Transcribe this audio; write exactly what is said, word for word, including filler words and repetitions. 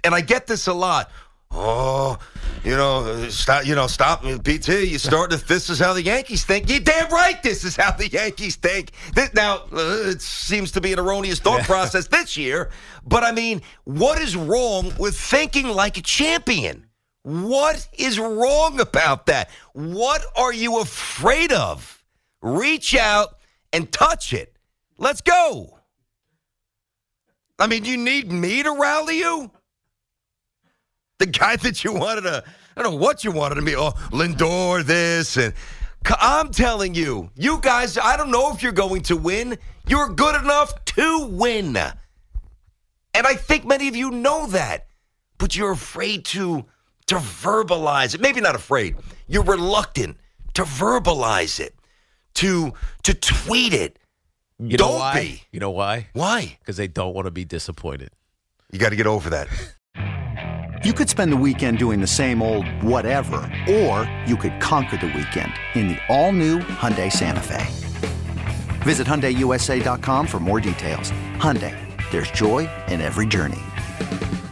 and I get this a lot. Oh, you know, stop, you know, stop, B T, you starting to, this is how the Yankees think. You're damn right this is how the Yankees think. This, now, uh, it seems to be an erroneous thought process this year, but I mean, what is wrong with thinking like a champion? What is wrong about that? What are you afraid of? Reach out and touch it. Let's go. I mean, you need me to rally you? The guy that you wanted to, I don't know what you wanted to be, oh, Lindor this, and I'm telling you, you guys, I don't know if you're going to win. You're good enough to win. And I think many of you know that, but you're afraid to, to verbalize it. Maybe not afraid. You're reluctant to verbalize it, to, to tweet it. You don't know why? be. You know why? Why? Because they don't want to be disappointed. You got to get over that. You could spend the weekend doing the same old whatever, or you could conquer the weekend in the all-new Hyundai Santa Fe. Visit Hyundai U S A dot com for more details. Hyundai, there's joy in every journey.